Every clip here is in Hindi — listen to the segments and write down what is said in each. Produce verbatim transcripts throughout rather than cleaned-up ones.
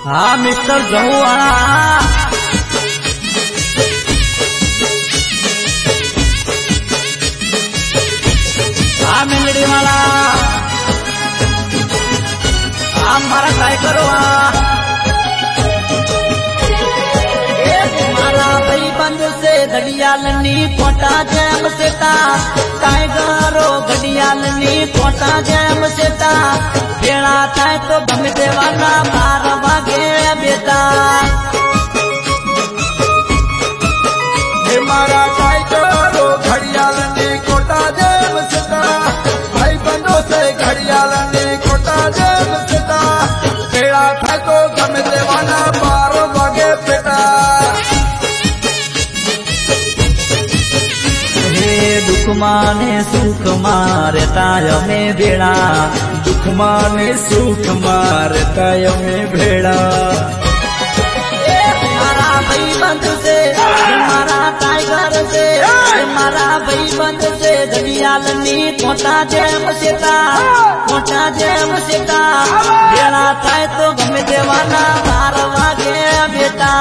हाँ मिस्टर जहुआड़ा हाँ मेलडी वाला हाँ मारा ट्राई करो मारा भाई बंद से घड़ियालनी कोटा जैम सेता टाइगरो घड़ियालनी कोटा जैम सेता बेड़ा थाय तो भंग देवाना बार वागे बेटा मारा टाइगरो घड़ियालनी कोटा जैम सेता भाई बंदों से घड़ियालनी कोटा जैम सेता बेड़ा थाय तो भंग देवाना बार वागे बेटा दुख माने सुख मारे ताय में बेड़ा दुख माने सुख मारता में भेड़ा मारा भाई बंद से मारा टाइगर से मारा भाई बंद से घड़ियालनी कोटा जैम सेता कोटा जैम सेता बेड़ा थाय तो गम देवाना बार वागे बेटा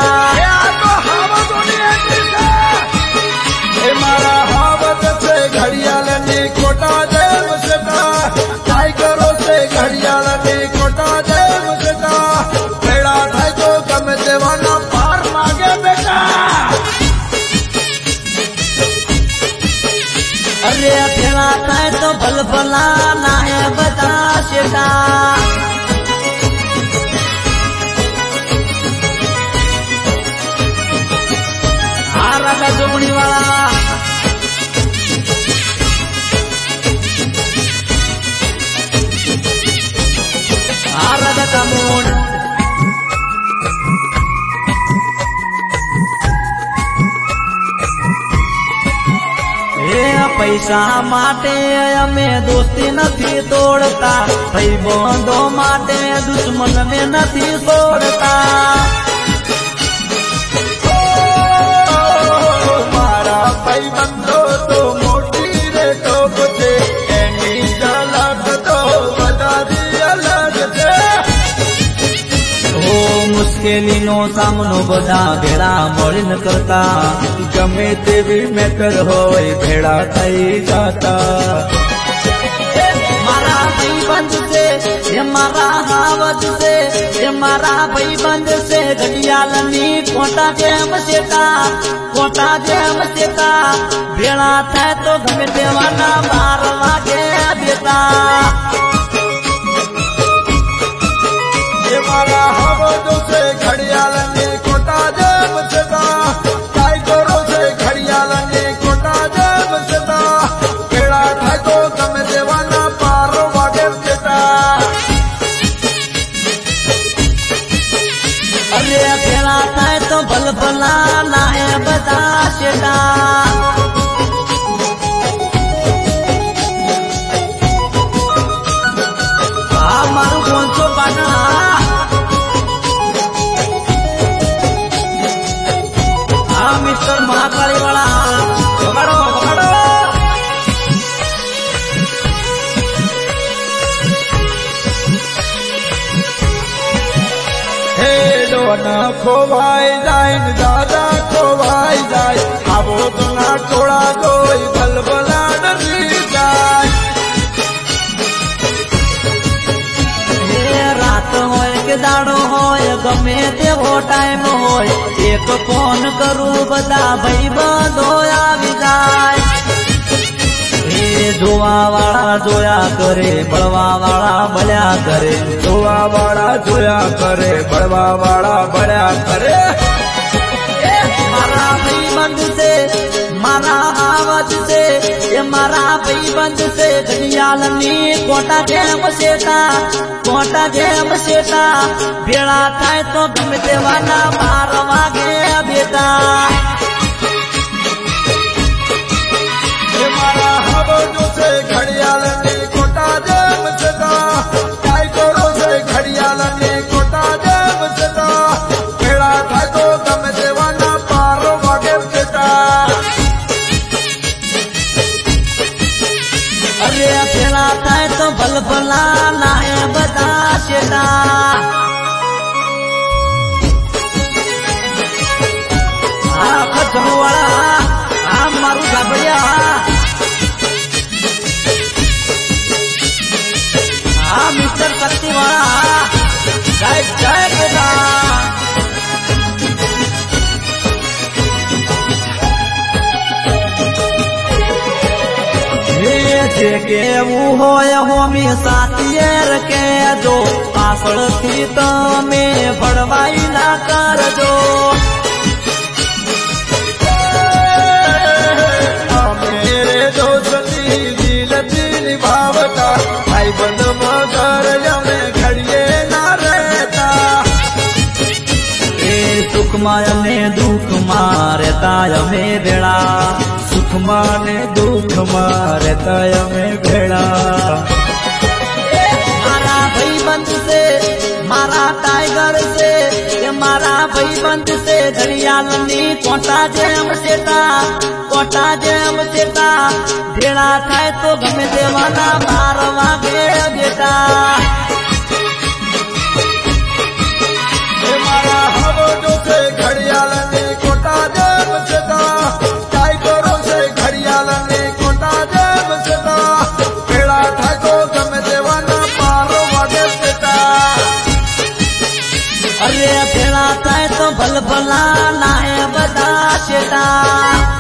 मारा हावत से घड़ियालनी कोटा जैम सेता टाइगरों से घड़ियालनी कोटा जैम सेता बेड़ा थाय तो गम देवाना पार मांगे बेटा अरे बेड़ा थाय तो भल भला ना है बता सेता हाँ राजा जोगणी वाला राजा का मोड़ पैसा माटे अमे दोस्ती नहीं तोड़ता भाई बंधो माटे दुश्मन में नहीं तोड़ता मारा भाई बंधो तो मोटी रे टोप थे एनी अलग तो बदारी अलग थे हो मुश्केली नो सामनो बदा भेड़ा मळीन करता गमे तेवी मेकर होय भेड़ा थई जाता मारा भाई बंद से ये मारा हावत से ये मारा भाई बंद से घड़ियालनी कोटा जैम सेता कोटा जैम सेता भेड़ा थाय तो गमे देवाना बार वागे बेटा ये मारा हावत से घड़ियालनी कोटा जैम सेता टाइगरों से घड़ियालनी कोटा जैम सेता बेड़ा थाय तो गम देवाना पार वागे बेटा अरे भेड़ा थाय तो भल भला ना है बता सेता हाँ मारू कौन सो बाना हाँ मिस्टर महाकाली वाला पकड़ो पकड़ो हे डोना खोवाई जाए दादा खोवाई जाए आवो तो ना टोड़ा गोई बलबला डरी जाए रात होय के दाड़ो होय गमे तेवो टाइम होय एक फोन करू बता भाई बंधो आवी जाय जोवा वाला जोया करे बड़वा वाला बल्या करे धोआ वाला जोया करे बड़वा वाला बड़ा करे मारा भाई बंद से मारा आवाज से ये मारा भाई बंद से घड़ियालनी कोटा जैम सेता कोटा जैम सेता भेड़ा थाय तो गम देवाना बार वागे बेटा ये मारा हावत से घड़ियालनी कोटा जैम सेता टाइगरों से घड़ियालनी कोटा जैम सेता बेड़ा थाय तो गम देवाना पार वागे बेटा अरे भेड़ा थाय तो भल भला ना है बता सेता चलो वाला आ मारू झाबड़िया आ मिस्टर शक्ति वाला जय जय बेटा के वो होय होमी साथियर के जो पासड़ थी तो में भड़वाई ना कर जो मेरे दोस्ती दिल दिल भावता भाई बंद मगर जमे घड़िए ना रहता ए सुख मायने दुख मारता में बेड़ा सुख माने दुख मारता में भेड़ा मारा भाई बंद से मारा टाइगर से मारा भाई बंद से घड़ियाल नी कोटा जेम सेता कोटा जेम सेता भेड़ा थाय तो गमे देवाना बार वागे बेटा मारा हवो जो से घड़ियाल नी कोटा जेम सेता टाइगरों से घड़ियाल नी कोटा जेम सेता भेड़ा था तो गमे देवाना बार वागे सेता अरे भेड़ा थाय तो भल भला ना है बदा सेता